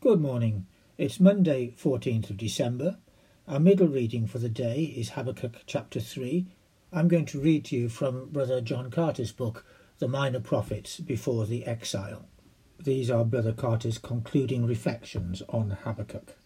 Good morning. It's Monday, 14th of December. Our middle reading for the day is Habakkuk chapter 3. I'm going to read to you from Brother John Carter's book, The Minor Prophets Before the Exile. These are Brother Carter's concluding reflections on Habakkuk.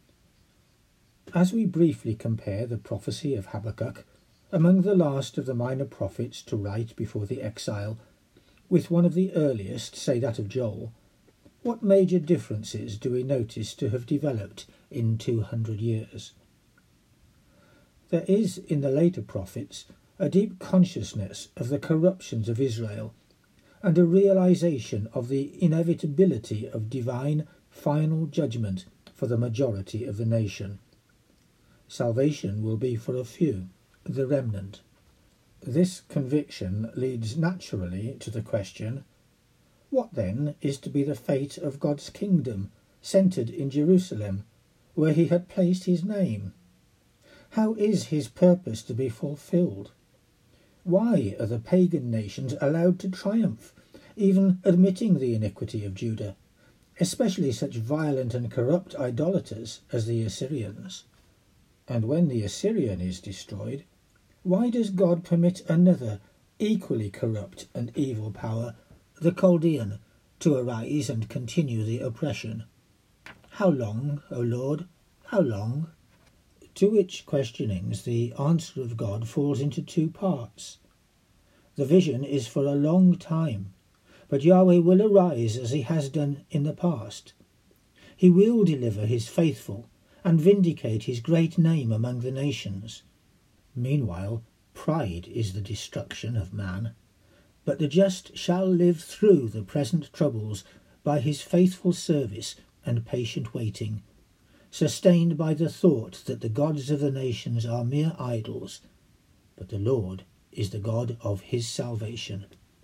As we briefly compare the prophecy of Habakkuk, among the last of the minor prophets to write before the exile, with one of the earliest, say that of Joel, what major differences do we notice to have developed in 200 years? There is in the later prophets a deep consciousness of the corruptions of Israel and a realization of the inevitability of divine final judgment for the majority of the nation. Salvation will be for a few, the remnant. This conviction leads naturally to the question, what then is to be the fate of God's kingdom, centred in Jerusalem, where he had placed his name? How is his purpose to be fulfilled? Why are the pagan nations allowed to triumph, even admitting the iniquity of Judah, especially such violent and corrupt idolaters as the Assyrians? And when the Assyrian is destroyed, why does God permit another, equally corrupt and evil power, the Chaldean, to arise and continue the oppression? How long, O Lord, how long? To which questionings the answer of God falls into two parts. The vision is for a long time, but Yahweh will arise as he has done in the past. He will deliver his faithful and vindicate his great name among the nations. Meanwhile, pride is the destruction of man. But the just shall live through the present troubles by his faithful service and patient waiting, sustained by the thought that the gods of the nations are mere idols, but the Lord is the God of his salvation.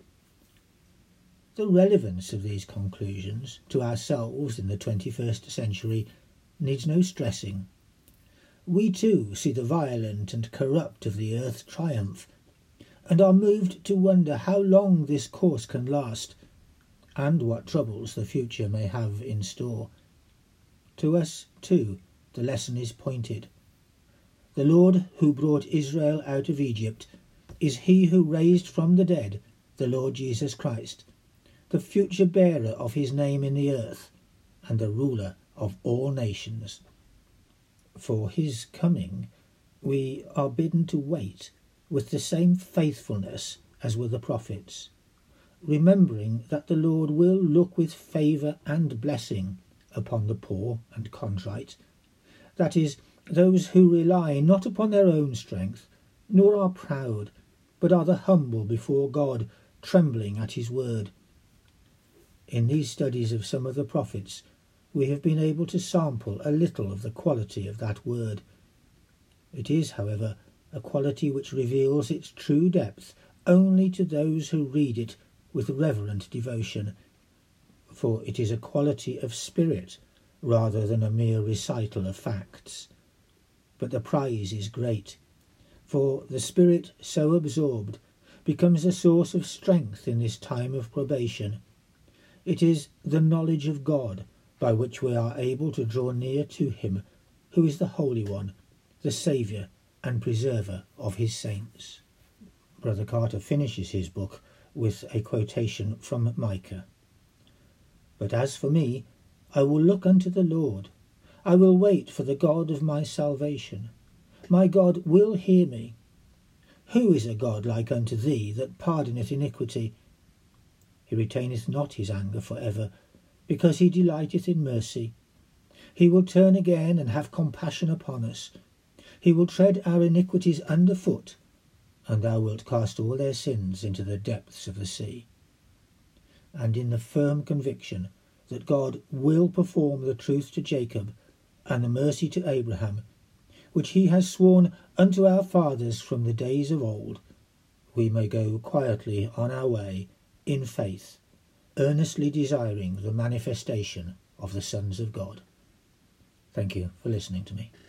The relevance of these conclusions to ourselves in the 21st century needs no stressing. We too see the violent and corrupt of the earth triumph, and are moved to wonder how long this course can last, and what troubles the future may have in store. To us, too, the lesson is pointed. The Lord who brought Israel out of Egypt is he who raised from the dead the Lord Jesus Christ, the future bearer of his name in the earth, and the ruler of all nations. For his coming we are bidden to wait with the same faithfulness as were the prophets, remembering that the Lord will look with favour and blessing upon the poor and contrite, that is, those who rely not upon their own strength, nor are proud, but are the humble before God, trembling at his word. In these studies of some of the prophets, we have been able to sample a little of the quality of that word. It is, however, a quality which reveals its true depth only to those who read it with reverent devotion, for it is a quality of spirit rather than a mere recital of facts. But the prize is great, for the spirit so absorbed becomes a source of strength in this time of probation. It is the knowledge of God by which we are able to draw near to him who is the Holy One, the Saviour and preserver of his saints. Brother Carter finishes his book with a quotation from Micah. But as for me, I will look unto the Lord. I will wait for the God of my salvation. My God will hear me. Who is a God like unto thee, that pardoneth iniquity? He retaineth not his anger for ever, because he delighteth in mercy. He will turn again and have compassion upon us. He will tread our iniquities under foot, and thou wilt cast all their sins into the depths of the sea. And in the firm conviction that God will perform the truth to Jacob and the mercy to Abraham, which he has sworn unto our fathers from the days of old, we may go quietly on our way in faith, earnestly desiring the manifestation of the sons of God. Thank you for listening to me.